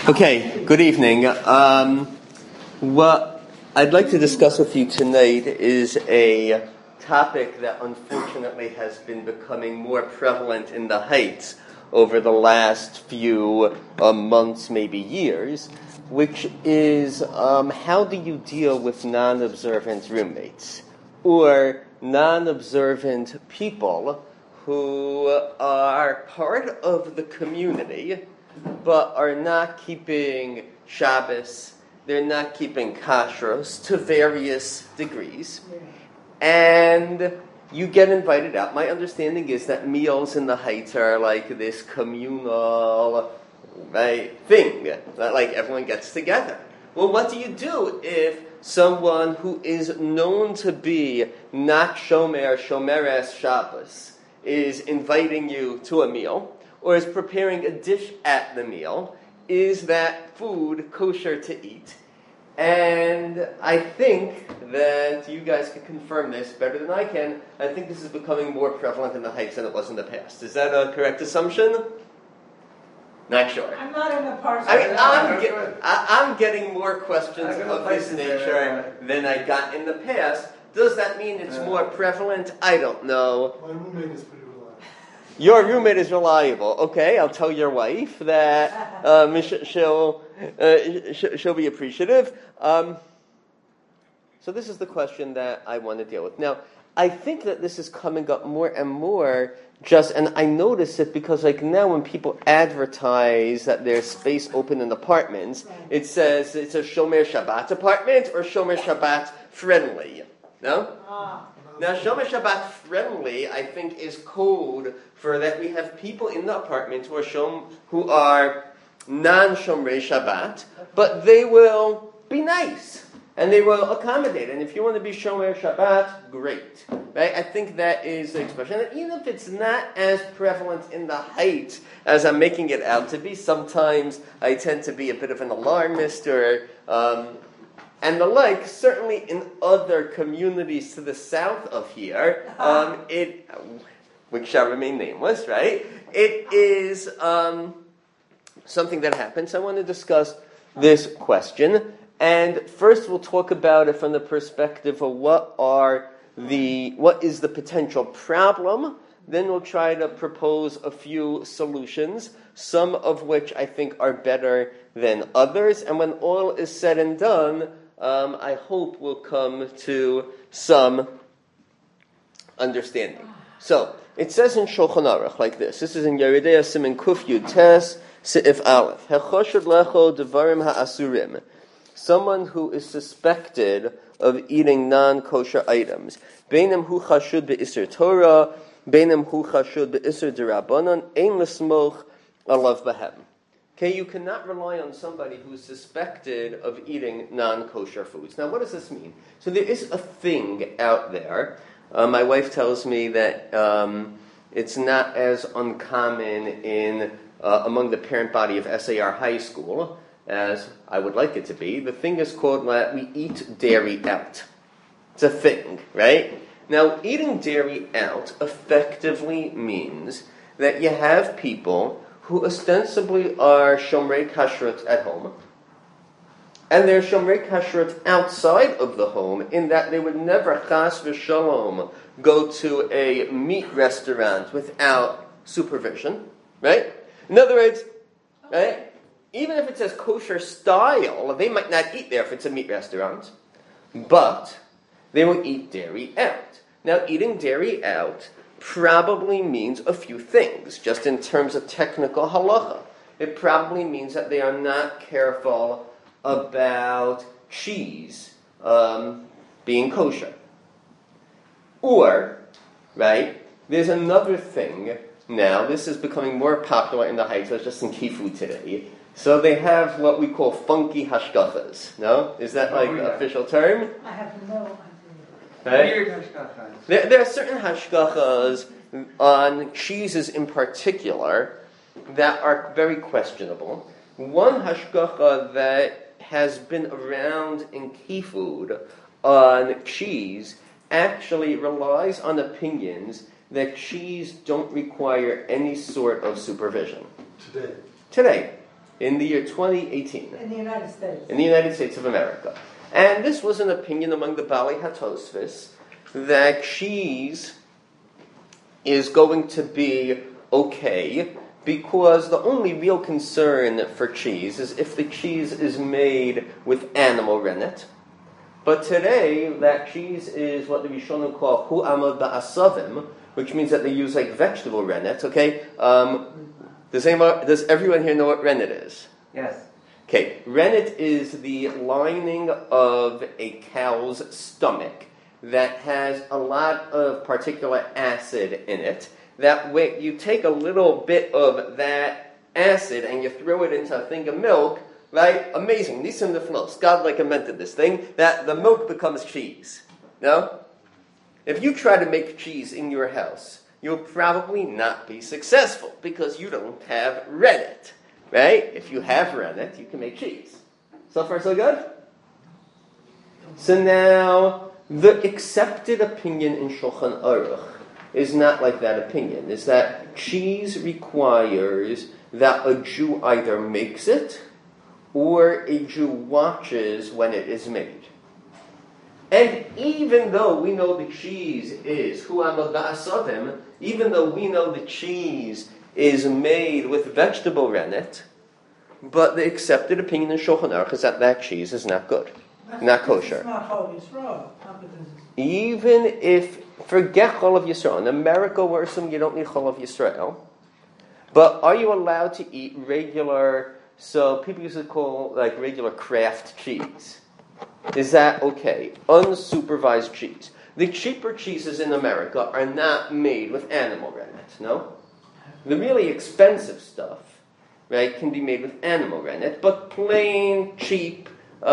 Okay, good evening. What I'd like to discuss with you tonight is a topic that unfortunately has been becoming more prevalent in the Heights over the last few months, maybe years, which is how do you deal with non-observant roommates or non-observant people who are part of the community but are not keeping Shabbos, they're not keeping kashrus to various degrees, and you get invited out. My understanding is that meals in the Heights are like this communal thing, that like everyone gets together. Well, what do you do if someone who is known to be not shomeres Shabbos is inviting you to a meal, or is preparing a dish at the meal? Is that food kosher to eat? And I think that you guys can confirm this better than I can. I think this is becoming more prevalent in the Heights than it was in the past. Is that a correct assumption? Not sure. I'm not in the parts. I'm getting more questions of this nature than I got in the past. Does that mean it's more prevalent? I don't know. My roommate is pretty reliable. Your roommate is reliable. Okay, I'll tell your wife that she'll be appreciative. So this is the question that I want to deal with. Now, I think that this is coming up more and more and I notice it because like now when people advertise that there's space open in apartments, it says it's a Shomer Shabbat apartment or Shomer Shabbat friendly. No? Now, Shomer Shabbat friendly, I think, is code for that we have people in the apartment who are non-Shomrei Shabbat, but they will be nice, and they will accommodate. And if you want to be Shomer Shabbat, great. Right? I think that is the expression. And even if it's not as prevalent in the Heights as I'm making it out to be, sometimes I tend to be a bit of an alarmist and the like, certainly in other communities to the south of here, which shall remain nameless, right? It is something that happens. I want to discuss this question. And first we'll talk about it from the perspective of what is the potential problem. Then we'll try to propose a few solutions, some of which I think are better than others. And when all is said and done, I hope we'll come to some understanding. So, it says in Shulchan Aruch like this. This is in Yeridei Siman Kuf Yud Tes Seif Aleph. Hechoshud lecho devarim ha'asurim. Someone who is suspected of eating non-kosher items. Beinam hu chashud be'isur Torah, beinam hu chashud be'isur derabanan, ein l'smoch alav bahem. Okay, you cannot rely on somebody who's suspected of eating non-kosher foods. Now, what does this mean? So there is a thing out there. My wife tells me that it's not as uncommon among the parent body of SAR High School as I would like it to be. The thing is called we eat dairy out. It's a thing, right? Now, eating dairy out effectively means that you have people who ostensibly are Shomrei Kashrut at home, and they're Shomrei Kashrut outside of the home, in that they would never, chas v'shalom, go to a meat restaurant without supervision, right? In other words, right, even if it says kosher style, they might not eat there if it's a meat restaurant, but they will eat dairy out. Now, eating dairy out probably means a few things, just in terms of technical halacha. It probably means that they are not careful about cheese being kosher. Or, right, there's another thing now. This is becoming more popular in the Heights, just in Kifu today. So they have what we call funky hashgachas. No? Is that like an official term? I have no idea. Right? There are certain hashgachas on cheeses in particular that are very questionable. One hashgacha that has been around in key food on cheese actually relies on opinions that cheese don't require any sort of supervision. Today. in the year 2018. In the United States. In the United States of America. And this was an opinion among the Bali HaTosfos that cheese is going to be okay because the only real concern for cheese is if the cheese is made with animal rennet. But today, that cheese is what the Rishonim call hu amad ba'asavim, which means that they use like vegetable rennet, okay? Does everyone here know what rennet is? Yes. Okay, rennet is the lining of a cow's stomach that has a lot of particulate acid in it. That way, you take a little bit of that acid and you throw it into a thing of milk, right? Amazing. Nisim neflos. God invented this thing, that the milk becomes cheese. No? If you try to make cheese in your house, you'll probably not be successful because you don't have rennet. Right? If you have rennet, you can make cheese. So far, so good? So now, the accepted opinion in Shulchan Aruch is not like that opinion. Is that cheese requires that a Jew either makes it or a Jew watches when it is made. And even though we know the cheese is hu amad ba'asavim, even though we know the cheese is made with vegetable rennet, but the accepted opinion in Shulchan Aruch is that cheese is not good, not kosher. It's not Chol Yisrael. Even if, forget Chol of Yisrael. In America, we're assuming you don't need Chol of Yisrael. But are you allowed to eat regular, so people used to call like regular Kraft cheese? Is that okay? Unsupervised cheese. The cheaper cheeses in America are not made with animal rennet, no? The really expensive stuff, right, can be made with animal rennet, but plain, cheap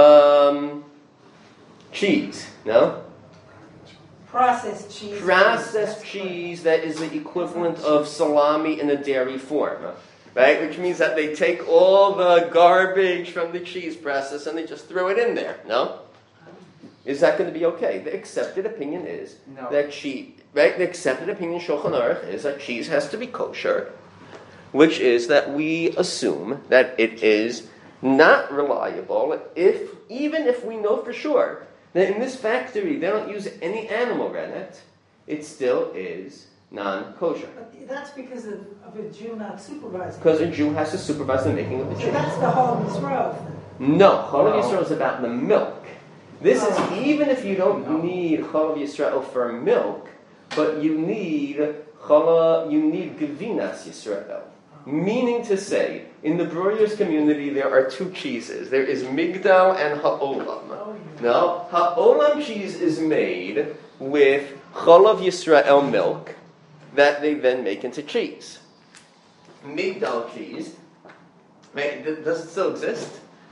cheese, no? Processed cheese. Processed cheese that is the equivalent of salami in a dairy form, right? Which means that they take all the garbage from the cheese process and they just throw it in there, no? Is that going to be okay? The accepted opinion is that cheese, right? The accepted opinion in Shulchan Aruch is that cheese has to be kosher, which is that we assume that it is not reliable even if we know for sure that in this factory they don't use any animal rennet, it still is non-kosher. But that's because of a Jew not supervising. Because a Jew has to supervise the making of the cheese. So that's the whole Yisrael thing. No, Chol of Yisrael is about the milk. This is even if you don't need Chol of Yisrael for milk, but you need Gevinas Yisrael. Meaning to say, in the Breuer's community, there are two cheeses. There is Migdal and Ha'olam. Now, Ha'olam cheese is made with Chol of Yisrael milk that they then make into cheese. Migdal cheese, right, does it still exist?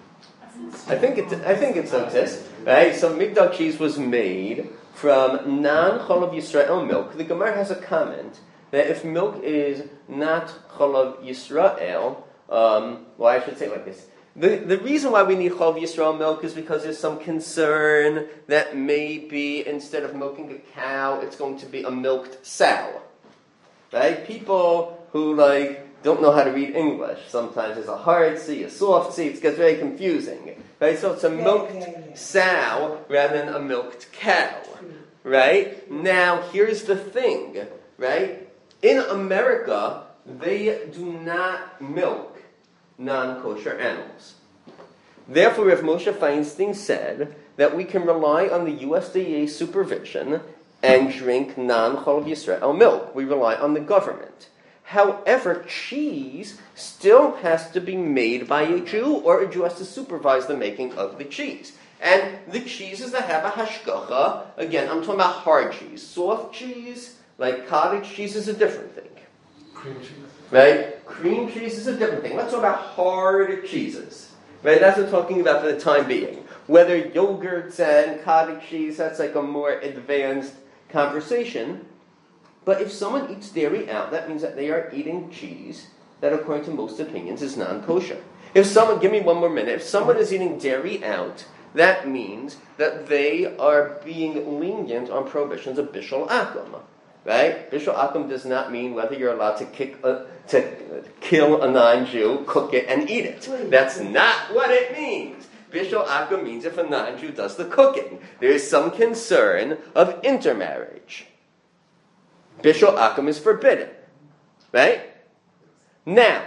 I think it still exists. Right? So Migdal cheese was made from non-Chol of Yisrael milk. The Gemara has a comment that if milk is not Chol of Yisrael, well, I should say it like this. The reason why we need Chol of Yisrael milk is because there's some concern that maybe instead of milking a cow, it's going to be a milked sow. Right? People who don't know how to read English. Sometimes there's a hard C, a soft C. It gets very confusing. Right? So it's a milked sow rather than a milked cow. Right? Now, here's the thing. Right? In America, they do not milk non-kosher animals. Therefore, Rav Moshe Feinstein said that we can rely on the USDA supervision and drink non-Chol of Yisrael milk. We rely on the government. However, cheese still has to be made by a Jew, or a Jew has to supervise the making of the cheese. And the cheeses that have a hashgacha, again, I'm talking about hard cheese. Soft cheese, like cottage cheese, is a different thing. Cream cheese. Right? Cream cheese is a different thing. Let's talk about hard cheeses. Right? That's what I'm talking about for the time being. Whether yogurts and cottage cheese, that's like a more advanced conversation. But if someone eats dairy out, that means that they are eating cheese that, according to most opinions, is non-kosher. If someone, give me one more minute, if someone is eating dairy out, that means that they are being lenient on prohibitions of Bishul Akum. Right? Bishul Akum does not mean whether you're allowed to kick to kill a non-Jew, cook it, and eat it. That's not what it means. Bishul Akum means if a non-Jew does the cooking. There is some concern of intermarriage. Bishul Akum is forbidden. Right? Now,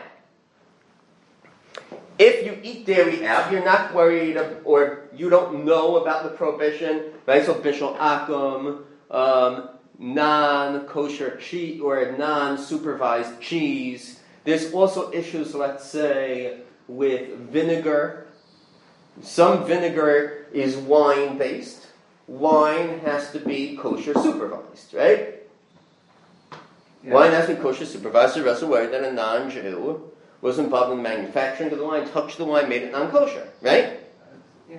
if you eat dairy out, you're not worried or you don't know about the prohibition, right? So Bishul Akum, non-kosher cheese or non-supervised cheese. There's also issues, let's say, with vinegar. Some vinegar is wine-based. Wine has to be kosher supervised, right? Yeah. Wine has to be kosher supervised. The rest of the way that a non-Jew was involved in the manufacturing of the wine, touched the wine, made it non-kosher, right? Yeah.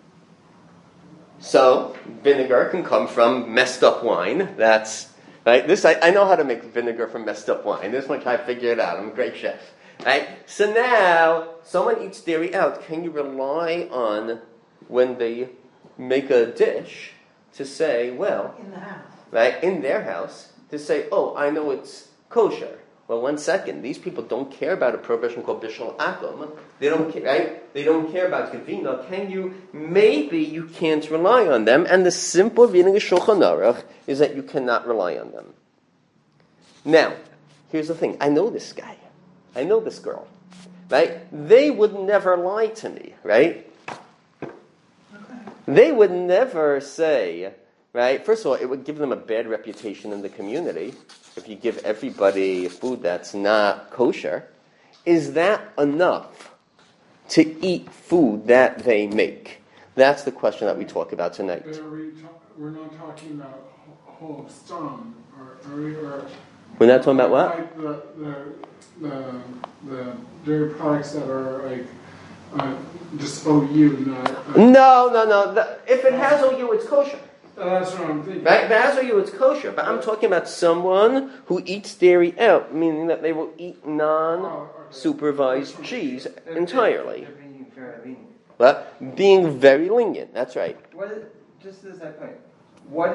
So vinegar can come from messed up wine. That's right. This I know how to make vinegar from messed up wine. This much I figured out. I'm a great chef. Right? So now someone eats dairy out. Can you rely on when they make a dish to say, well, in the house, right, in their house, to say, oh, I know it's kosher. Well, 1 second. These people don't care about a prohibition called Bishul Akum. They don't care, right? They don't care about Gevina. Maybe you can't rely on them. And the simple reading of Shulchan Aruch is that you cannot rely on them. Now, here's the thing. I know this guy. I know this girl. Right? They would never lie to me, right? Okay. They would never say, right? First of all, it would give them a bad reputation in the community. If you give everybody food that's not kosher, is that enough to eat food that they make? That's the question that we talk about tonight. We're not talking about whole stone, or we're not talking about what? Like the dairy products that are like just OU, not. No. If it has OU, it's kosher. That's what I'm thinking. Right? But as you, it's kosher. But I'm talking about someone who eats dairy out, meaning that they will eat non-supervised cheese entirely. They're being very lenient. What? Being very lenient. That's right. Just as that point, what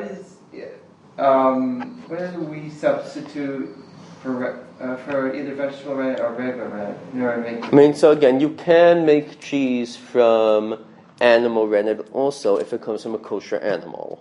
do we substitute for either vegetable rennet or regular rennet? So again, you can make cheese from animal rennet also if it comes from a kosher animal.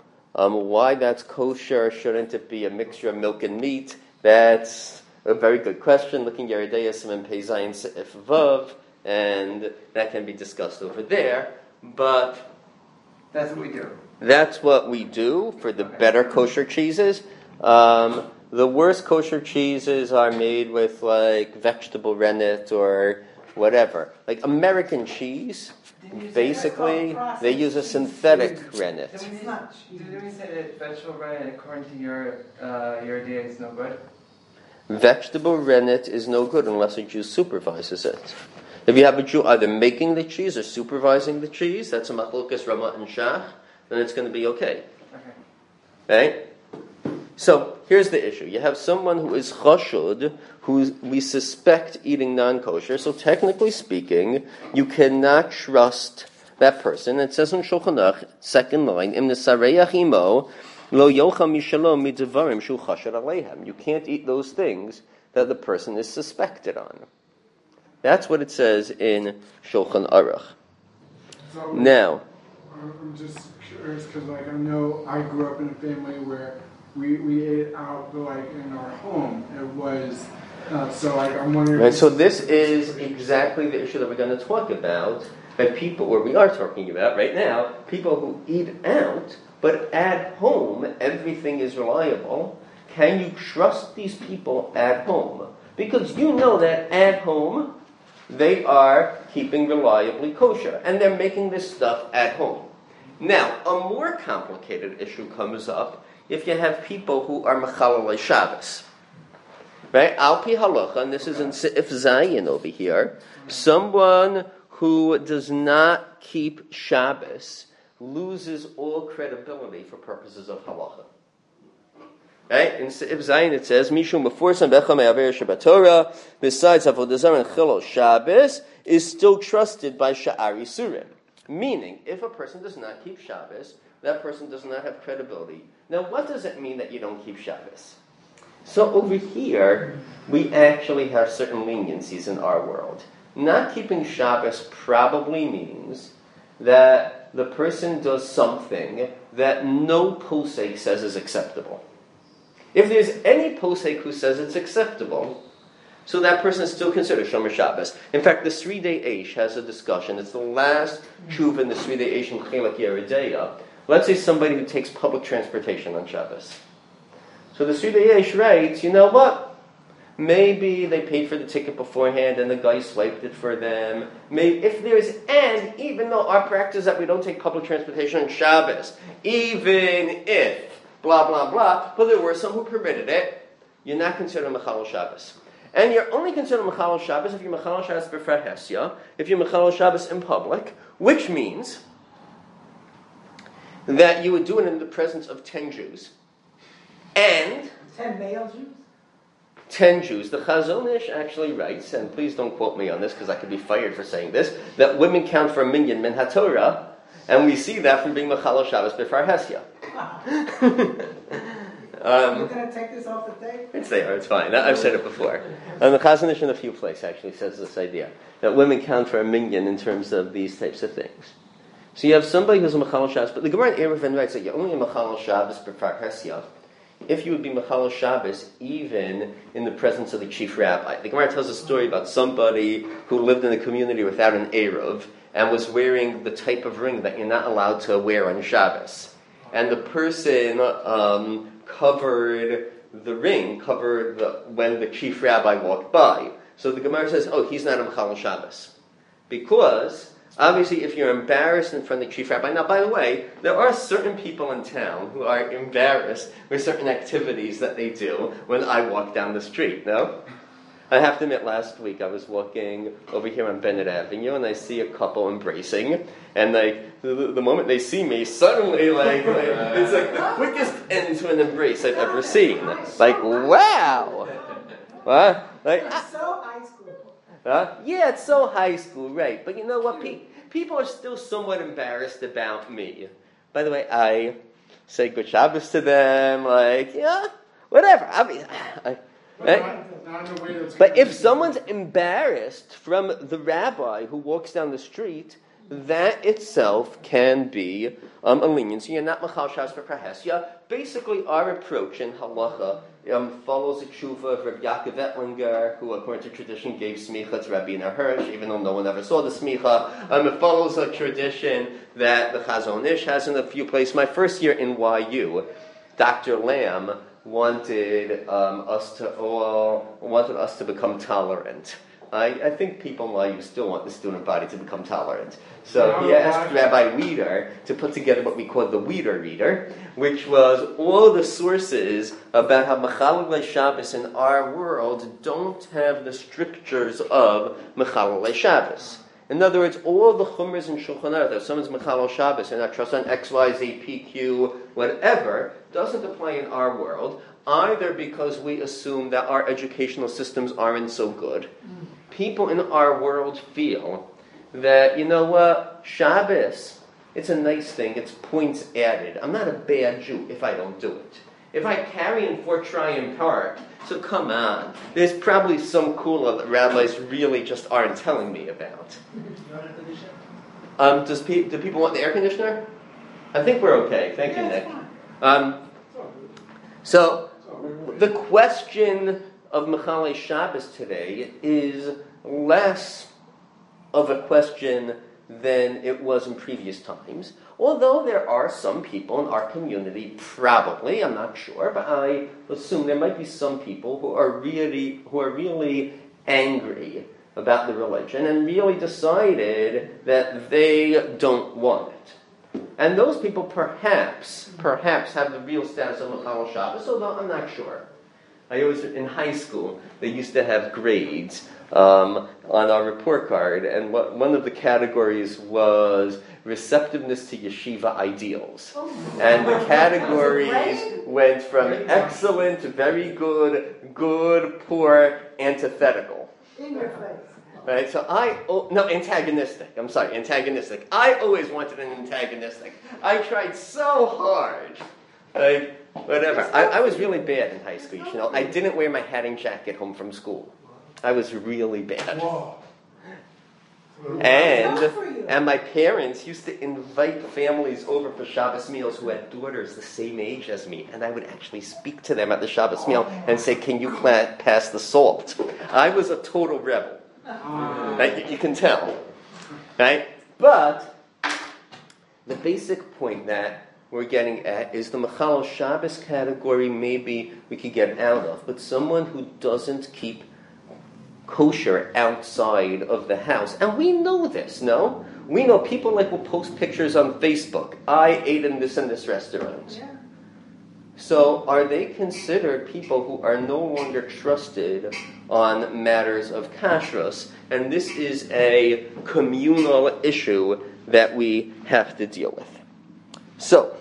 Why that's kosher? Shouldn't it be a mixture of milk and meat? That's a very good question. Looking at Yeridei Siman Pei Zayin Seif Vav, and that can be discussed over there. But that's what we do. That's what we do for the better kosher cheeses. The worst kosher cheeses are made with like vegetable rennet or whatever. Like American cheese, basically, they use a synthetic rennet. Did we say that vegetable rennet, according to your idea, is no good? Vegetable rennet is no good unless a Jew supervises it. If you have a Jew either making the cheese or supervising the cheese, that's a machlokas Ramah and Shach, then it's going to be okay. Right? So, here's the issue. You have someone who is chashud, who we suspect eating non-kosher, so technically speaking, you cannot trust that person. It says in Shulchan Aruch, second line, Im nesareach imo, lo yocha mishalom midvarim shu chashud aleihem. You can't eat those things that the person is suspected on. That's what it says in Shulchan Aruch. So, now, I'm just curious because, I know I grew up in a family where we ate out, in our home. It was I'm wondering. Right. So this is exactly the issue that we're going to talk about. That people, or we are talking about right now, people who eat out, but at home everything is reliable. Can you trust these people at home? Because you know that at home they are keeping reliably kosher, and they're making this stuff at home. Now, a more complicated issue comes up if you have people who are mechalalei Shabbos. Right? Al pi halacha, and this is in Seif Zayin over here, someone who does not keep Shabbos loses all credibility for purposes of halacha. Right? In Seif Zayin it says, Mishum b'forsan becha me'aver Shabbat Torah, besides Avodah Zarah and Chilul Shabbos, is still trusted by Sha'ar Yisurim. Meaning, if a person does not keep Shabbos, that person does not have credibility. Now, what does it mean that you don't keep Shabbos? So over here, we actually have certain leniencies in our world. Not keeping Shabbos probably means that the person does something that no posek says is acceptable. If there's any posek who says it's acceptable, so that person is still considered Shomer Shabbos. In fact, the Sridei Eish has a discussion. It's the last tshuva in the Sridei Eish in Chelek Yeridea. Let's say somebody who takes public transportation on Shabbos. So the Sridei Eish writes, you know what? Maybe they paid for the ticket beforehand and the guy swiped it for them. Maybe if there's, and even though our practice is that we don't take public transportation on Shabbos, even if blah, blah, blah, but there were some who permitted it, you're not considered Mechalel Shabbos. And you're only considered Mechalel Shabbos if you're Mechalel Shabbos b'frat Hesya, if you're Mechalel Shabbos in public, which means that you would do it in the presence of 10 Jews. And 10 male Jews? 10 Jews. The Chazon Ish actually writes, and please don't quote me on this because I could be fired for saying this, that women count for a minyan min haTorah, and we see that from being Mechalel Shabbos b'frat Hesya. You're going to take this off the tape? It's there, it's fine. I've said it before. And the Chazon Ish in a few places actually says this idea, that women count for a minyan in terms of these types of things. So you have somebody who's a Mechalel Shabbos, but the Gemara in Eruvin writes that you're only a Mechalel Shabbos b'frat Hesya if you would be Mechalel Shabbos even in the presence of the chief rabbi. The Gemara tells a story about somebody who lived in a community without an Eruv and was wearing the type of ring that you're not allowed to wear on Shabbos. And the person covered the ring, when the chief rabbi walked by. So the Gemara says, oh, he's not a Mechalel Shabbos. Because obviously, if you're embarrassed in front of the chief rabbi, now, by the way, there are certain people in town who are embarrassed with certain activities that they do when I walk down the street, no? I have to admit, last week I was walking over here on Bennett Avenue, and I see a couple embracing, and the moment they see me, suddenly, it's like the quickest end to an embrace I've ever seen. Like, wow! What? Like, It's so high school. yeah, it's so high school, right. But you know what? People are still somewhat embarrassed about me. By the way, I say good Shabbos to them, whatever. But if someone's embarrassed from the rabbi who walks down the street, that itself can be a leniency. You're not Mechalel Shabbos b'frat Hesya. Basically, our approach in halacha follows the tshuva of Rabbi Yaakov Ettlinger, who, according to tradition, gave smicha to Rabbi Hirsch, even though no one ever saw the smicha. It follows a tradition that the Chazon Ish has in a few places. My first year in YU, Dr. Lamb wanted us to become tolerant. I think people in YU still want the student body to become tolerant. So he asked Rabbi Weider to put together what we call the Weider Reader, which was all the sources about how Mechalel Shabbos in our world don't have the strictures of Mechalel Shabbos. In other words, all the chumras in Shulchan Aruch, if someone's Mechalel Shabbos and not trust on X, Y, Z, PQ, whatever, doesn't apply in our world, either because we assume that our educational systems aren't so good. People in our world feel that, you know what, Shabbos, it's a nice thing, it's points added. I'm not a bad Jew if I don't do it. If I carry in Fort Tryon Park, so come on, there's probably some kula that rabbis really just aren't telling me about. Do people want the air conditioner? I think we're okay. Thank you, Nick. So, the question of Mechalel Shabbos today is less of a question than it was in previous times. Although there are some people in our community, probably, I'm not sure, but I assume there might be some people who are really angry about the religion and really decided that they don't want it. And those people perhaps have the real status of Mechalel Shabbos, although I'm not sure. I always, in high school, they used to have grades on our report card, and one of the categories was receptiveness to yeshiva ideals. And the categories went from excellent, very good, good, poor, antithetical. In your face. Right, so antagonistic. I'm sorry, antagonistic. I always wanted an antagonistic. I tried so hard, Whatever. I was really bad in high school. You know, I didn't wear my hat and jacket home from school. I was really bad. Whoa. And my parents used to invite families over for Shabbos meals who had daughters the same age as me, and I would actually speak to them at the Shabbos meal and say, "Can you pass the salt?" I was a total rebel. Right? You can tell, right? But the basic point that we're getting at is the Mechalel Shabbos category. Maybe we could get out of, but someone who doesn't keep kosher outside of the house. And we know this, no? We know people will post pictures on Facebook. I ate in this restaurant. Yeah. So are they considered people who are no longer trusted on matters of kashrus? And this is a communal issue that we have to deal with. So,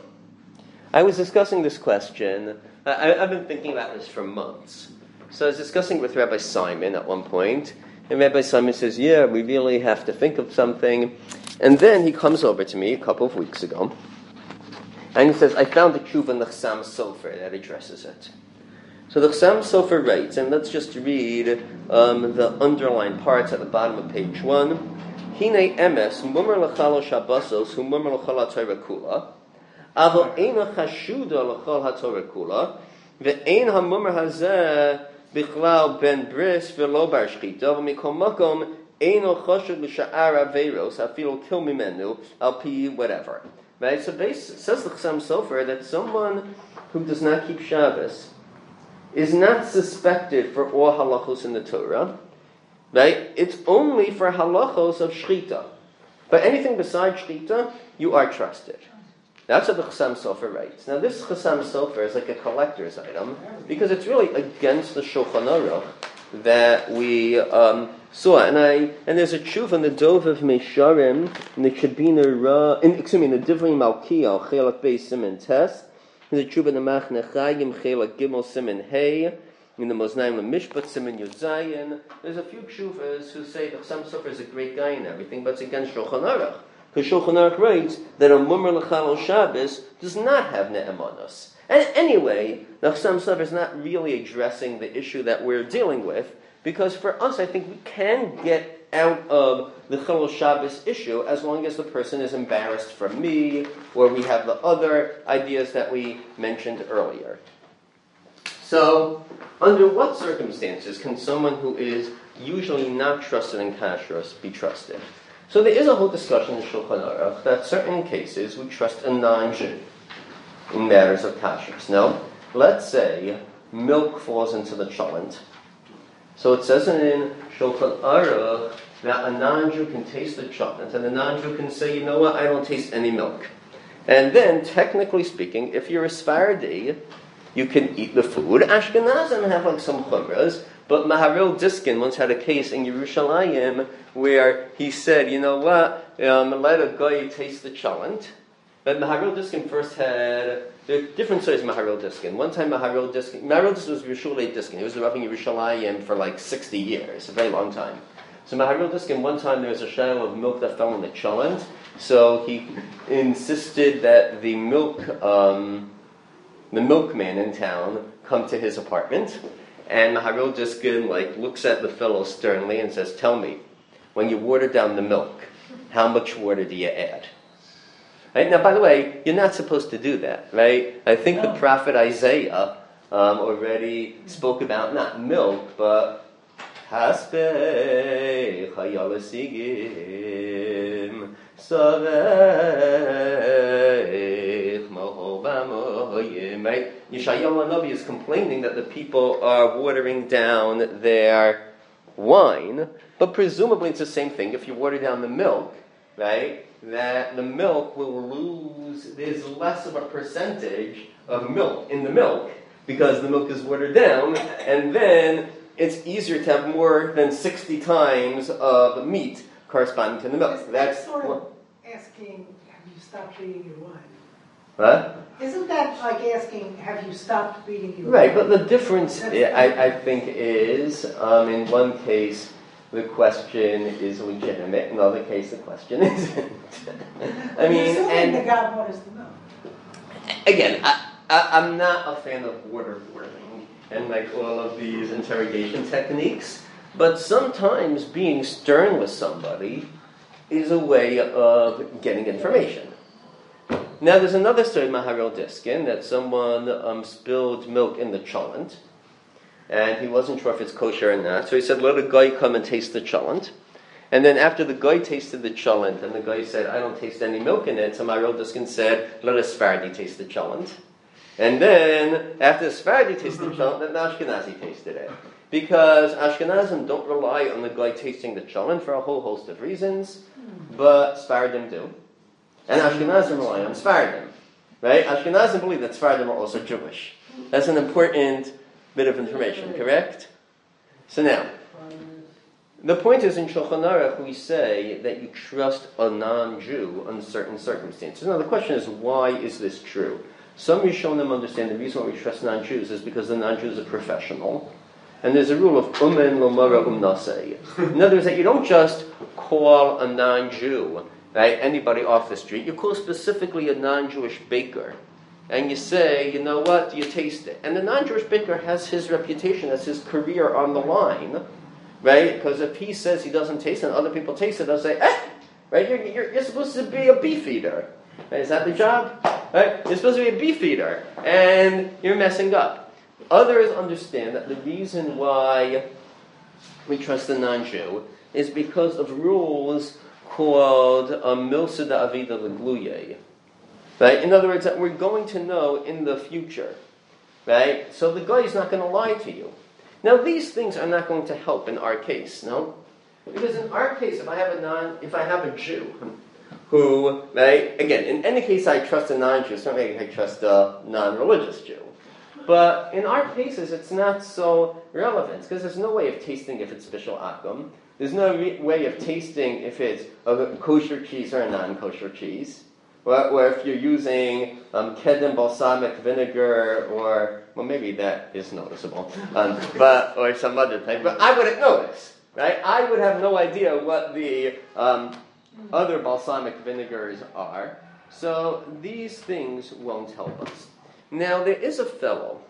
I was discussing this question. I've been thinking about this for months. So I was discussing with Rabbi Simon at one point, and Rabbi Simon says, yeah, we really have to think of something. And then he comes over to me a couple of weeks ago, and he says, I found a tshuva in the Chassam Sofer that addresses it. So the Chassam Sofer writes, and let's just read the underlined parts at the bottom of page 1. Hine emes, mumar l'chalo shabbosos, hu mumar l'chol ha-Torah kula, avo eina chashuda l'chol ha-Torah kula, ve'ein ha-mumar hazeh bichlal ben bris v'lo bar shchita, v'mikol makom eino choshud l'sha'ar averos, afilo kil mimenu, al pi whatever. Right? So says the Chassam Sofer that someone who does not keep Shabbos is not suspected for all halachos in the Torah. Right? It's only for halachos of shchita. But anything besides shchita, you are trusted. That's what the Chassam Sofer writes. Now this Chassam Sofer is like a collector's item because it's really against the Shulchan Aruch that we saw. And there's a tshuva in the Dov of Mesharim, in the Shabina Ra, in the Divrei Malkiah, Chelak Beis Siman Tes, in the tshuva in the Machne Chayim, Chelak Gimel Siman Hey, in the Moznaim Mishpat Siman Yud Zayin. There's a few tshuvas who say the Chassam Sofer is a great guy and everything, but it's against Shulchan Aruch. Because Shulchan Aruch writes that a mumar l'chalal Shabbos does not have ne'emanos. And anyway, the Chassam Sofer is not really addressing the issue that we're dealing with, because for us, I think we can get out of the Chalal Shabbos issue as long as the person is embarrassed from me, or we have the other ideas that we mentioned earlier. So, under what circumstances can someone who is usually not trusted in kashrus be trusted? So there is a whole discussion in Shulchan Aruch that certain cases we trust a non-Jew in matters of kashrus. Now, let's say milk falls into the cholent. So it says in Shulchan Aruch that a non-Jew can taste the cholent, and a non-Jew can say, you know what, I don't taste any milk. And then, technically speaking, if you're a Sephardi, you can eat the food. Ashkenazim have some chumras, but Maharil Diskin once had a case in Yerushalayim where he said, you know what, let a guy taste the cholent. But Maharil Diskin first had, there are different stories of Maharil Diskin. One time Maharil Diskin was Yerushalay Diskin. He was the Rav in Yerushalayim for 60 years, a very long time. So Maharil Diskin, one time there was a shayla of milk that fell in the cholent, so he insisted that the milkman in town come to his apartment. And Maharil Diskin looks at the fellow sternly and says, tell me, when you water down the milk, how much water do you add? Right? Now, by the way, you're not supposed to do that, right? I think the prophet Isaiah already spoke about not milk, but Haspei Chayalasigim Savech Mahobamoyim. Right? Yeshayahu Hanavi is complaining that the people are watering down their wine, but presumably it's the same thing. If you water down the milk, right, that the milk will lose, there's less of a percentage of milk in the milk because the milk is watered down, and then it's easier to have more than 60 times of meat corresponding to the milk. That's sort of asking, have you stopped beating your wife? What? Isn't that like asking, have you stopped beating your wife? Right, but the difference, I think, is in one case the question is legitimate, in another case the question isn't. I mean, and the God wants to know. Again, I'm not a fan of waterboarding and like all of these interrogation techniques, but sometimes being stern with somebody is a way of getting information. Now there's another story, Maharil Diskin, that someone spilled milk in the cholent, and he wasn't sure if it's kosher or not, so he said, let a guy come and taste the cholent. And then after the guy tasted the cholent, and the guy said, I don't taste any milk in it, so Maharil Diskin said, let a Sephardi taste the cholent. And then, after the Sephardi tasted the cholent, then the Ashkenazi tasted it. Because Ashkenazim don't rely on the guy tasting the cholent for a whole host of reasons, but Sephardim do. And Ashkenazim rely on Sephardim. Right? Ashkenazim believe that Sephardim are also Jewish. That's an important bit of information, correct? So now, the point is in Shulchan Aruch we say that you trust a non-Jew under certain circumstances. Now the question is, why is this true? Some Rishonim understand the reason why we trust non-Jews is because the non-Jews are professional. And there's a rule of umen lomara nasei. In other words, that you don't just call a non-Jew, right, anybody off the street. You call specifically a non-Jewish baker. And you say, you know what, you taste it. And the non-Jewish baker has his reputation, has his career on the line. Right? Because if he says he doesn't taste it and other people taste it, they'll say, right, you're supposed to be a beef eater. Right? Is that the job? Right? You're supposed to be a beef eater. And you're messing up. Others understand that the reason why we trust the non-Jew is because of rules called Milsa Da'avida L'Gluye. Right? In other words, that we're going to know in the future. Right? So the guy is not going to lie to you. Now, these things are not going to help in our case, no? Because in our case, if I have a Jew who, right, again, in any case I trust a non-Jew, certainly I trust a non-religious Jew. But in our cases, it's not so relevant, because there's no way of tasting if it's special akum. There's no way of tasting if it's a kosher cheese or a non-kosher cheese. Or if you're using kedem balsamic vinegar, or, well, maybe that is noticeable, or some other thing. But I wouldn't notice, right? I would have no idea what the other balsamic vinegars are. So these things won't help us. Now, there is a fellow,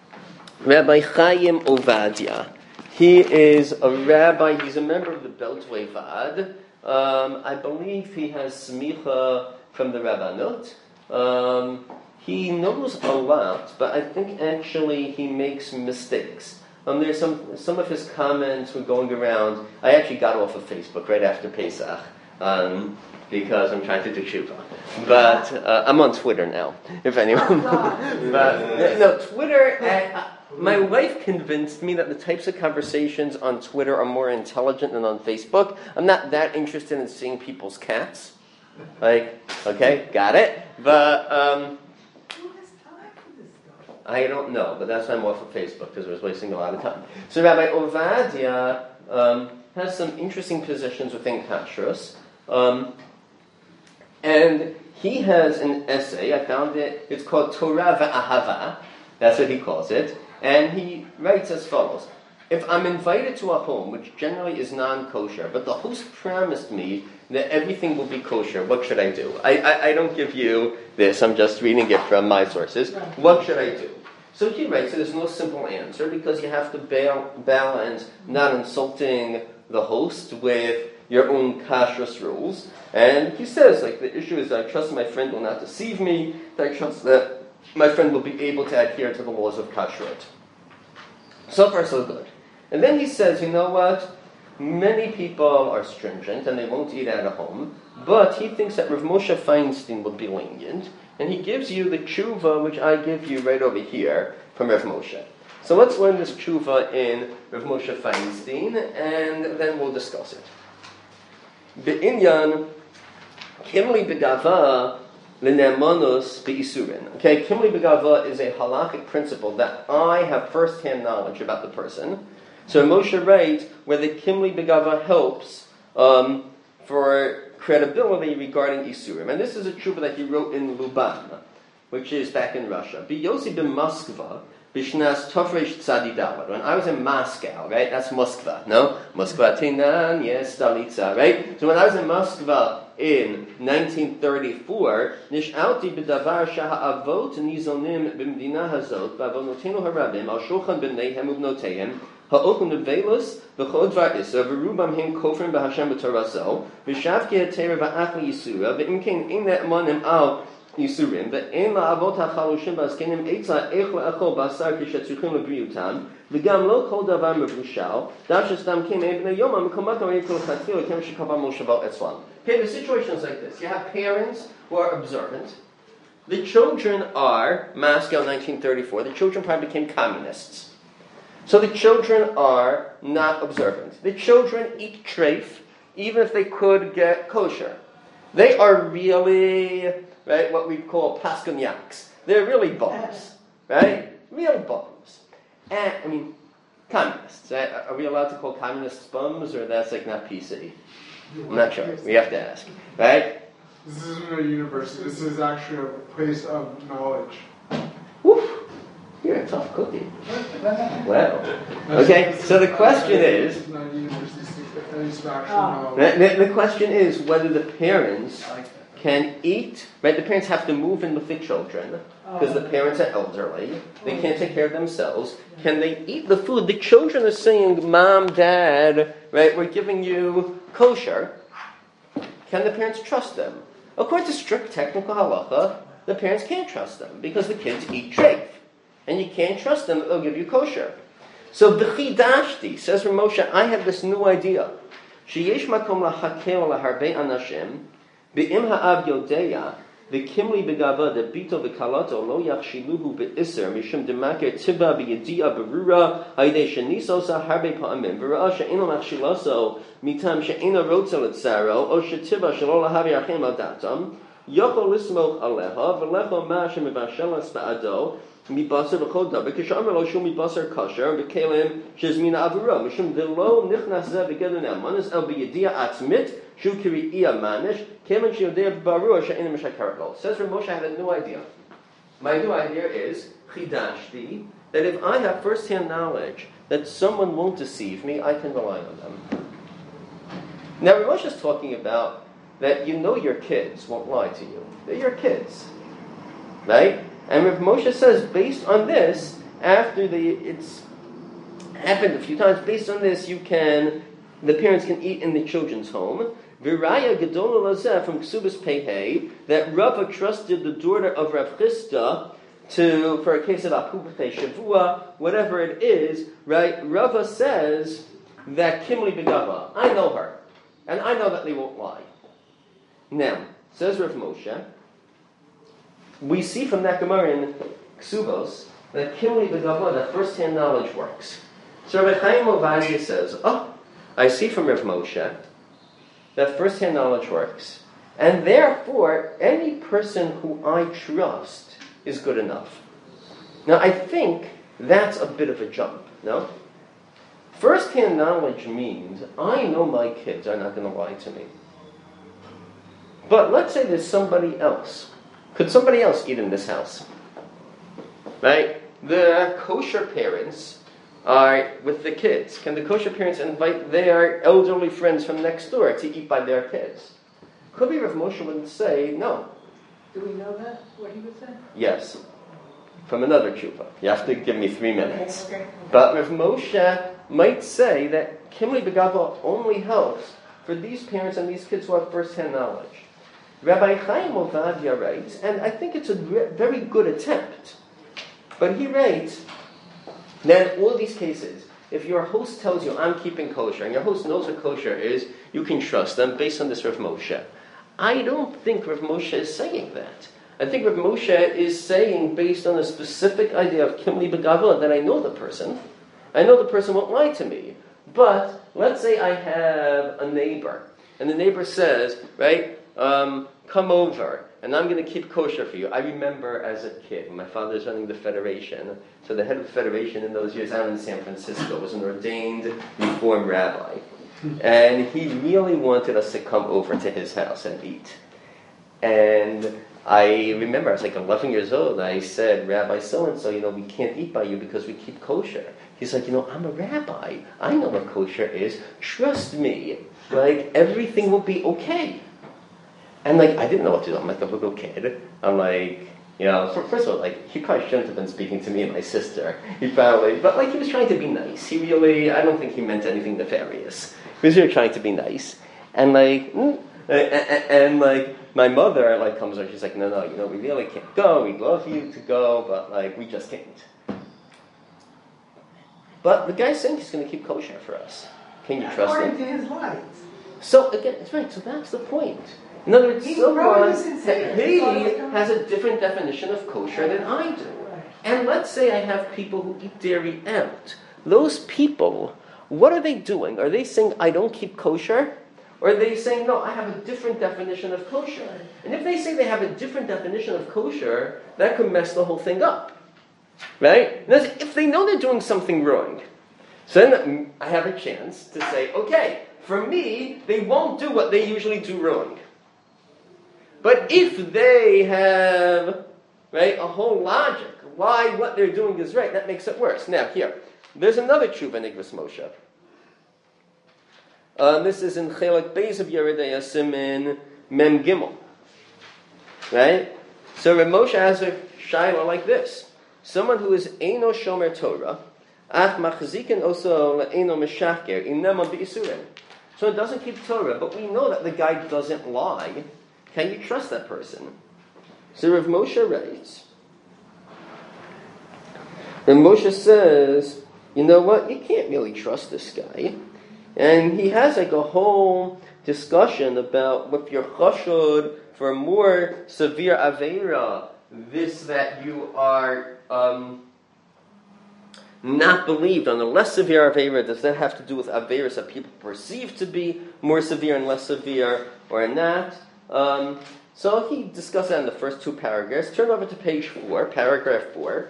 Rabbi Chaim Ovadia. He is a rabbi. He's a member of the Beltway Vad. I believe he has smicha from the Rabbanut. He knows a lot, but I think actually he makes mistakes. There's some of his comments were going around. I actually got off of Facebook right after Pesach because I'm trying to do tshuva. But I'm on Twitter now, if anyone. But no, Twitter. My wife convinced me that the types of conversations on Twitter are more intelligent than on Facebook. I'm not that interested in seeing people's cats. Like, okay, got it. But Who has time for this stuff? I don't know, but that's why I'm off of Facebook, because I was wasting a lot of time. So Rabbi Ovadia has some interesting positions within Kashrus. And he has an essay, I found it, it's called Torah V'Ahava, that's what he calls it, and he writes as follows. If I'm invited to a home, which generally is non-kosher, but the host promised me that everything will be kosher, what should I do? I don't give you this, I'm just reading it from my sources. What should I do? So he writes, there's no simple answer, because you have to balance not insulting the host with your own kashrus rules. And he says, like, the issue is that I trust my friend will not deceive me, that I trust that my friend will be able to adhere to the laws of kashrut. So far, so good. And then he says, you know what? Many people are stringent and they won't eat at a home, but he thinks that Rav Moshe Feinstein would be lenient, and he gives you the tshuva which I give you right over here from Rav Moshe. So let's learn this tshuva in Rav Moshe Feinstein, and then we'll discuss it. Be'inyan kimli begava l'ne'emanus be'isurin. Okay, kimli begava is a halachic principle that I have first-hand knowledge about the person. So Moshe writes where the kimli begava helps for credibility regarding isurim. And this is a tshuva that he wrote in Luban, which is back in Russia. Biyosi b'Moskva b'shnas Tofresh Tzadidalad. When I was in Moscow, right? That's Moskva, no? Moskva Tinan, yes, Stalitza, right? So when I was in Moskva in 1934, Nish'alti b'davar shaha'avot nizonim b'mdina hazot b'avonotenu harabim al shulchan b'neihem ubnotehem ha'okum nevelus v'chod dvar isa v'rubam hem kofrim b'Hashem b'toraso v'shavki ha'tera v'achli yisura v'imkein ein ne'emanim al Yisurim, ve'en la'avot ha'chalushim b'askenim eitza ech la'achol b'asar kishetzuchim l'briutam, v'gam lo kol davar mevushal, dashes dam kim ein b'nei yoma, m'komat ha'rei kol chatil, kem shekavar moshaval etzlam. Okay, the situation is like this. You have parents who are observant. The children are, Moscow 1934, the children probably became communists. So the children are not observant. The children eat treif, even if they could get kosher. They are really, right, what we call paskonyaks. They're really bums, right? Real bums. And, communists. Right? Are we allowed to call communists bums, or that's like not PC? I'm not sure. We have to ask, right? This isn't a university. This is actually a place of knowledge. Woof. You're a tough cookie. Well, okay. So the question is, the question is whether the parents can eat. Right? The parents have to move in with the children because the parents are elderly. They can't take care of themselves. Can they eat the food? The children are saying, "Mom, Dad, right? We're giving you kosher." Can the parents trust them? According to strict technical halacha, the parents can't trust them because the kids eat treif. And you can't trust them that they'll give you kosher. So, b'chidashti, says Ramosha, I have this new idea. Sheyesh makom lahakel laharbe anashim, be'im ha'av yodeya, v'kimli begava debito v'kalato lo yachshiluhu be'isr, mishum demaker tiba b'yediya berura, ha'idei shenisosa harbe pa'amim, v'ra'a she'ino machshiloso, mitam she'ino rotzel etzaro, o shetiba shelo lahavi achim al datam, yochol lismoch aleha, v'lecho ma'ashem mevashelas ba'ado, Mibasar v'chol davar kishamar lo shum mibasar kasher v'kelim shezmina avura mishum v'lo nichnas zeh v'geder ne'amanis el b'yediya atzmit shu kiri'iyah manish kelim sheyodea barua she'enim mishakarat lo. Says Ramosha, I have a new idea. My new idea is chidashti, that if I have first-hand knowledge that someone won't deceive me, I can rely on them. Now Ramosha is talking about that your kids won't lie to you. They're your kids, right? And Rav Moshe says, based on this, after it's happened a few times, based on this, the parents can eat in the children's home. Viraya Gedola Lazeh from Ksubas Pehei, that Rava trusted the daughter of Rav Chisda for a case of Apupatei Shavua, whatever it is, right? Rava says that Kimli Begava, I know her, and I know that they won't lie. Now, says Rav Moshe, we see from that Gemara in Ksubos that Kimli Begava, that first-hand knowledge works. So Rabbi Chaim Ovadia says, I see from Rav Moshe that first-hand knowledge works, and therefore any person who I trust is good enough. Now I think that's a bit of a jump, no? First-hand knowledge means I know my kids are not going to lie to me. But let's say there's somebody else. Could somebody else eat in this house? Right? The kosher parents are with the kids. Can the kosher parents invite their elderly friends from next door to eat by their kids? Could be Rav Moshe would say no. Do we know that, what he would say? Yes. From another tshuva. You have to give me 3 minutes. Okay. But Rav Moshe might say that Kimli Begava only helps for these parents and these kids who have first-hand knowledge. Rabbi Chaim Ovadia writes, and I think it's a very good attempt, but he writes that in all these cases, if your host tells you, I'm keeping kosher, and your host knows what kosher is, you can trust them based on this Rav Moshe. I don't think Rav Moshe is saying that. I think Rav Moshe is saying, based on a specific idea of Kimli Begava, that I know the person won't lie to me. But let's say I have a neighbor, and the neighbor says, right, come over, and I'm going to keep kosher for you. I remember as a kid, my father's running the federation, so the head of the federation in those years out in San Francisco was an ordained Reform rabbi. And he really wanted us to come over to his house and eat. And I remember I was like 11 years old, I said, Rabbi so-and-so, we can't eat by you because we keep kosher. He's like, I'm a rabbi. I know what kosher is. Trust me. Like, everything will be okay. And like, I didn't know what to do. I'm like a little kid. I'm like, first of all, like, he probably shouldn't have been speaking to me and my sister. But like, he was trying to be nice. I don't think he meant anything nefarious. He was really trying to be nice. And like, my mother like comes over. She's like, no, we really can't go. We'd love you to go, but like, we just can't. But the guy's saying he's going to keep kosher for us. Can you trust him? According to his lights. So again, that's right. So that's the point. In other words, he has a different definition of kosher than I do. And let's say I have people who eat dairy out. Those people, what are they doing? Are they saying I don't keep kosher? Or are they saying, no, I have a different definition of kosher? And if they say they have a different definition of kosher, that could mess the whole thing up. Right? If they know they're doing something wrong, so then I have a chance to say, okay, for me, they won't do what they usually do wrong. But if they have, right, a whole logic why what they're doing is right, that makes it worse. Now, here, there's another tshuva in Igros Moshe. This is in Chelek Beis of Yeridei Simin Mem Gimel. Right? So Rav Moshe has a shaila like this. Someone who is Eino Shomer Torah, Ach Machzikin also Eino Meshaker, Inema B'Yisurim. So it doesn't keep Torah, but we know that the guy doesn't lie. Can you trust that person? So Rav Moshe writes, and Moshe says, you know what, you can't really trust this guy. And he has like a whole discussion about if you're chashud for a more severe aveira, that you are not believed on a less severe aveira. Does that have to do with aveiras that people perceive to be more severe and less severe, or not? So he discussed that in the first two paragraphs. Turn over to page 4, paragraph 4.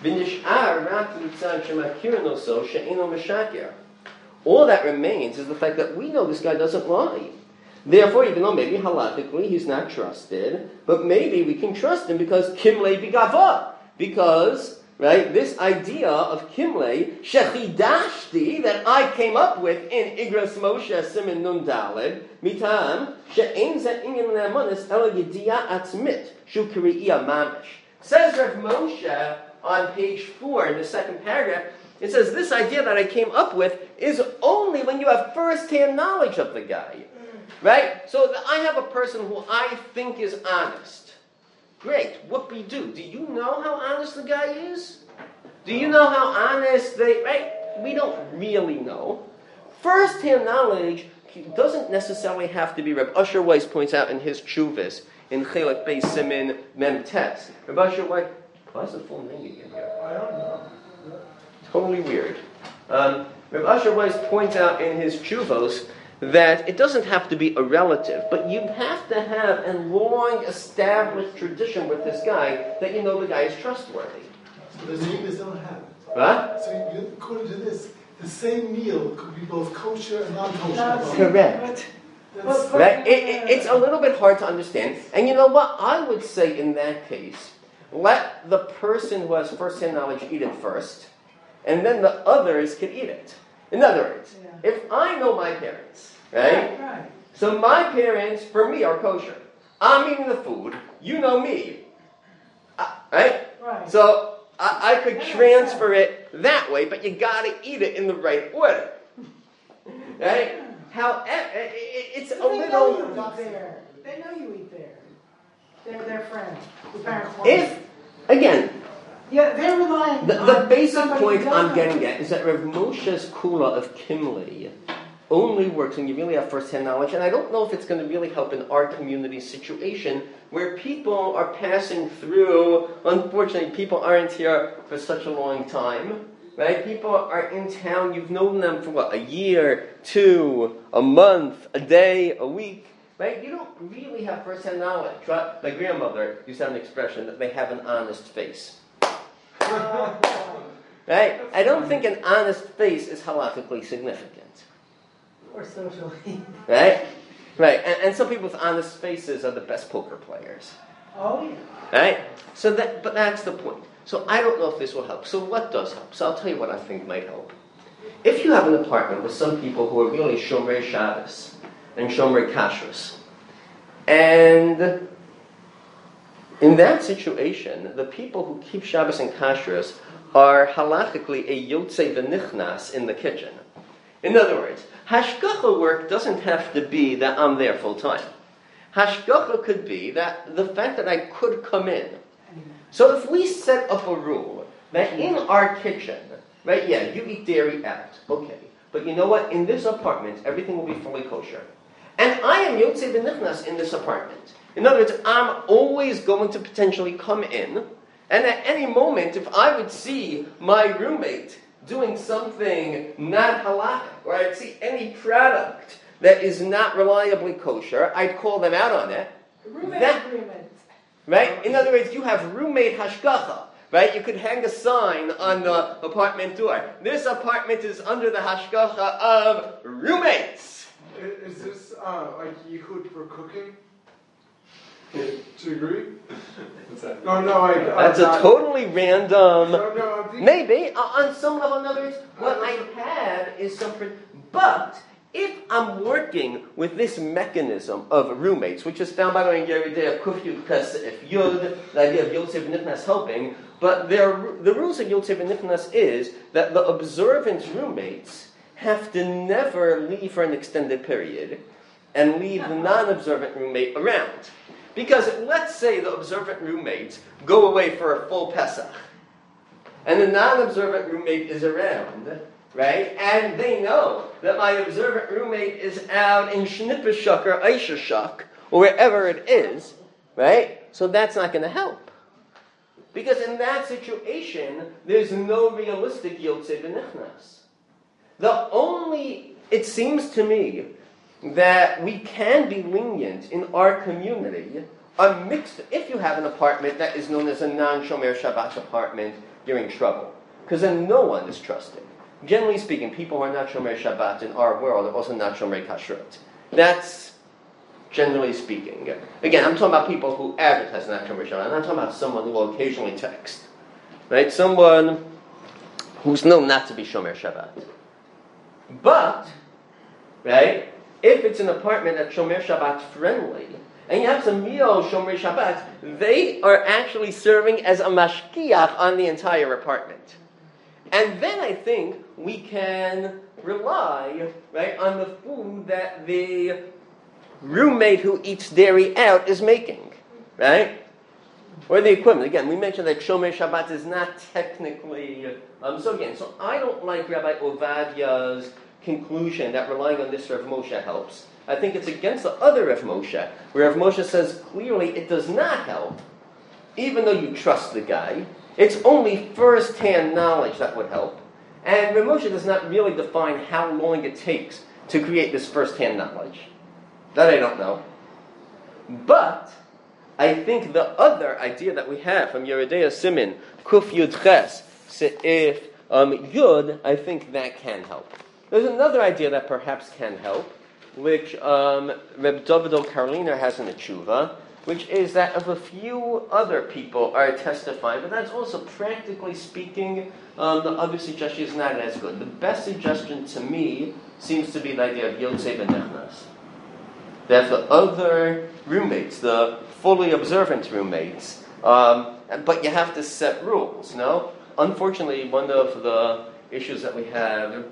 All that remains is the fact that we know this guy doesn't lie. Therefore, even though maybe halachically he's not trusted, but maybe we can trust him because kimle bigava. Because, right, this idea of kimle, shechidashti, that I came up with in Igros Moshe Simin Nun Daled, mitam, she'ein zeh inyan le'amanis ela yediyah atzmit, shu kiri'iyah mamish. Says Rav Moshe on page 4 in the second paragraph, it says this idea that I came up with is only when you have first-hand knowledge of the guy. Right? So I have a person who I think is honest. Great. Whoop-de-doo. Do you know how honest the guy is? Do you know how honest they... Right? We don't really know. First-hand knowledge doesn't necessarily have to be... Reb Usher Weiss points out in his Chuvas, in Chelek Beis Simin Mem Tes. Reb Usher Weiss... What's the full name again here? I don't know. Totally weird. Reb Usher Weiss points out in his Chuvos that it doesn't have to be a relative, but you have to have a long-established tradition with this guy that you know the guy is trustworthy. So the neighbors don't have it. What? So according to this, the same meal could be both kosher and non-kosher. Correct. Right? It's a little bit hard to understand. And you know what? I would say in that case, let the person who has first-hand knowledge eat it first, and then the others can eat it. In other words, if I know my parents, right? So my parents, for me, are kosher. I'm eating the food. You know me. Right? So I could transfer it that way, but you got to eat it in the right order. Right? However, it's a little... They know you eat there. They're their friends. The parents want If, again... Yeah, they're relying the basic point I'm getting at is that Rav Moshe's kula of Kimle only works when you really have first-hand knowledge, and I don't know if it's going to really help in our community situation where people are passing through. Unfortunately, people aren't here for such a long time, right? People are in town. You've known them for what, a year, 2, a month, a day, a week, right? You don't really have first-hand knowledge. Right? My grandmother used to have an expression that they have an honest face. Right? I don't think an honest face is halakhically significant. or socially. Right? Right. And some people with honest faces are the best poker players. Oh, yeah. Right? But that's the point. So I don't know if this will help. So what does help? So I'll tell you what I think might help. If you have an apartment with some people who are really Shomrei Shabbos and Shomrei Kashrus, And in that situation, the people who keep Shabbos and Kashrus are halachically a yotzei v'nichnas in the kitchen. In other words, hashgacha work doesn't have to be that I'm there full time. Hashgacha could be that the fact that I could come in. So if we set up a rule that in our kitchen, right, yeah, you eat dairy out, okay. But you know what? In this apartment, everything will be fully kosher. And I am yotzei v'nichnas in this apartment. In other words, I'm always going to potentially come in, and at any moment, if I would see my roommate doing something not halachic, or I'd see any product that is not reliably kosher, I'd call them out on it. Roommate agreement. Right? In other words, you have roommate hashgacha. Right? You could hang a sign on the apartment door. This apartment is under the hashgacha of roommates. Is this like yichud for cooking? Do you agree? What's that? No, That's a totally random. No, I'm thinking, Maybe on some level. In other words, what I have is something. But if I'm working with this mechanism of roommates, which is found by the way in Yeridei Kuf Yud Kesef Yud, the idea of Yotzei V'Nichnas helping. But the rules of Yotzei V'Nichnas is that the observant roommates have to never leave for an extended period and leave the non-observant roommate around. Because let's say the observant roommates go away for a full Pesach, and the non-observant roommate is around, right? And they know that my observant roommate is out in Shnippeshuk or Eishashuk, or wherever it is, right? So that's not going to help. Because in that situation, there's no realistic Yotzei V'Nichnas. It seems to me that we can be lenient in our community, if you have an apartment that is known as a non-Shomer Shabbat apartment, you're in trouble. Because then no one is trusted. Generally speaking, people who are not Shomer Shabbat in our world are also not Shomer Kashrut. That's generally speaking. Again, I'm talking about people who advertise not Shomer Shabbat. I'm not talking about someone who will occasionally text. Right? Someone who's known not to be Shomer Shabbat. But, right, if it's an apartment that's Shomer Shabbat friendly, and you have some real Shomer Shabbat, they are actually serving as a mashkiach on the entire apartment. And then I think we can rely, right, on the food that the roommate who eats dairy out is making, right? Or the equipment. Again, we mentioned that Shomer Shabbat is not technically... So I don't like Rabbi Ovadiah's conclusion that relying on this Rav Moshe helps. I think it's against the other Rav Moshe, where Rav Moshe says clearly it does not help, even though you trust the guy. It's only first-hand knowledge that would help. And Rav Moshe does not really define how long it takes to create this first-hand knowledge. That I don't know. But I think the other idea that we have from Yeridei Simin, Kuf Yud Ches, Se'if Yud, I think that can help. There's another idea that perhaps can help, which Reb David Karliner has in the Tshuva, which is that if a few other people are testifying, but that's also practically speaking, the other suggestion is not as good. The best suggestion to me seems to be the idea of Yotzei V'Nichnas. That the other roommates, the fully observant roommates, but you have to set rules, no? Unfortunately, one of the issues that we have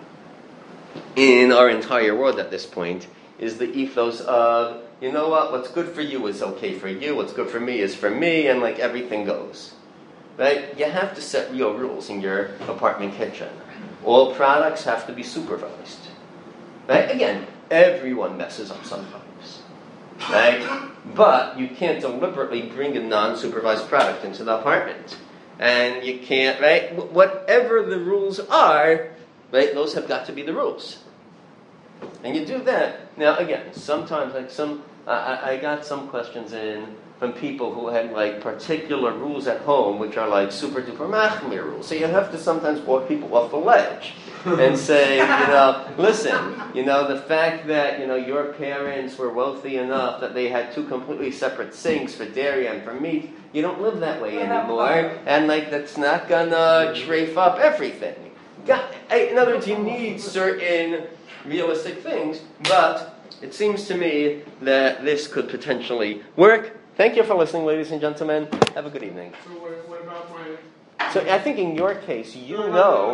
in our entire world at this point is the ethos of, you know what, what's good for you is okay for you, what's good for me is for me, and like everything goes. Right? You have to set real rules in your apartment kitchen. All products have to be supervised. Right? Again, everyone messes up sometimes. Right? But you can't deliberately bring a non-supervised product into the apartment. And you can't, right? Whatever the rules are, right, those have got to be the rules. And you do that. Now, again, sometimes, I got some questions in from people who had, particular rules at home, which are, super-duper machmir rules. So you have to sometimes walk people off the ledge and say, listen, the fact that, your parents were wealthy enough that they had two completely separate sinks for dairy and for meat, you don't live that way anymore. And, that's not gonna drape up everything. In other words, you need certain realistic things, but it seems to me that this could potentially work. Thank you for listening, ladies and gentlemen. Have a good evening. So what about my... So I think in your case, I know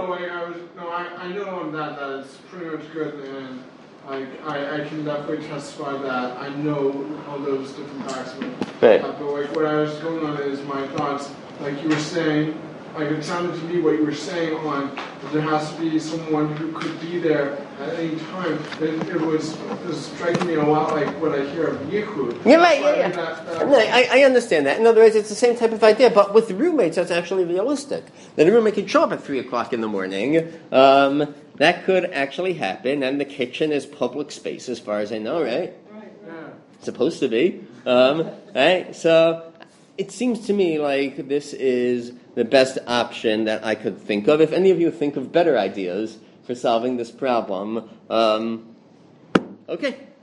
that is pretty much good, and I can definitely testify that I know all those different facts of it. Right. But what I was going on is my thoughts, like you were saying, like it sounded to me what you were saying on that there has to be someone who could be there at any time. It was striking me a lot like what I hear of Yichud. Yeah, right, yeah. No, I understand that. In other words, it's the same type of idea, but with roommates, that's actually realistic. That a roommate can show up at 3 o'clock in the morning. That could actually happen, and the kitchen is public space as far as I know, right? Right. Yeah. It's supposed to be. Right? So it seems to me like this is the best option that I could think of. If any of you think of better ideas for solving this problem, okay.